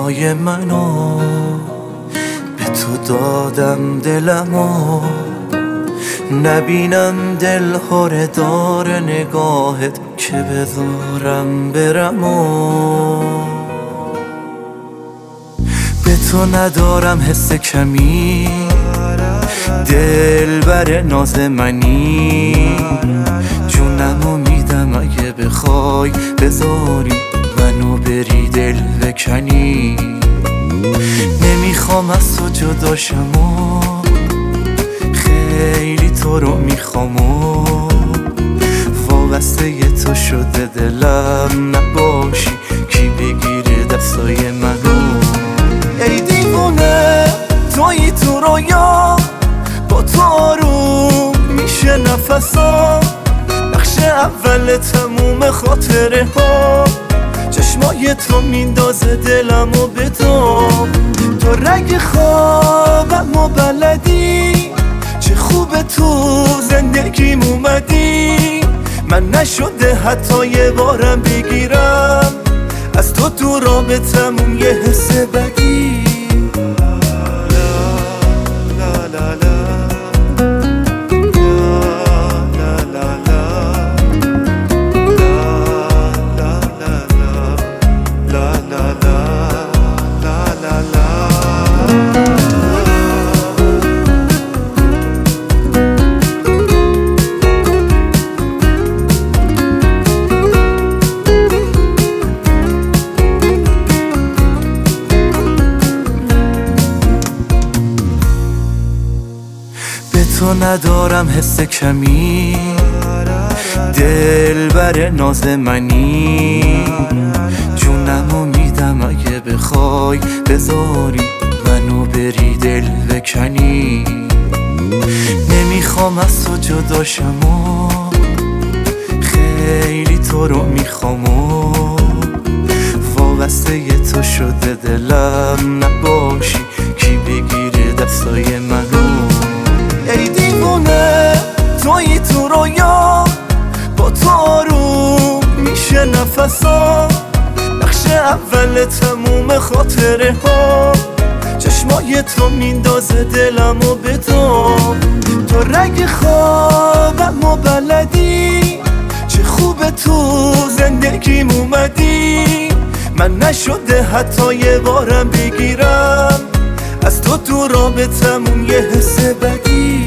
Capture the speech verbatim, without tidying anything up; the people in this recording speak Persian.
های منو به تو دادم دلمو، نبینم دل هره دار نگاهت که بذارم برمو. به تو ندارم حس کمی، دل بر ناز منی، جونمو میدم اگه بخوای بذاری منو بری دل بکنی. نمیخوام از تو جداشم و خیلی تو رو میخوام و وابسته ی تو شده دلم، نباشی کی بگیره دستای منو. ای دیوونه تویی تو رویا، با تو آروم میشه نفسام، بخش اول تموم خاطره ها، چشمای تو میندازه دلمو به دام. تو رنگ خوابم و بلدی، چه خوبه تو زندگیم اومدی. من نشده حتی یه بارم بگیرم از تو تو رابطمون یه حس بدی. تو ندارم حس کمی، دل بر ناز منی، جونمو میدم اگه بخوای بذاری منو بری دل بکنی. نمیخوام از تو جداشم و خیلی تو رو میخوام و وابسته ی تو شده دلم، نباشی کی بگیره دستای منو. ای دیوونه تویی تو رویا، با تو آروم میشه نفسام، بخش اول تموم خاطره ها، چشمای تو میندازه دلمو به دام. تو رنگ خوابم و بلدی، چه خوبه تو زندگیم اومدی. من نشده حتی یه بارم بگیرم از تو تو رابطمون یه حس بدی.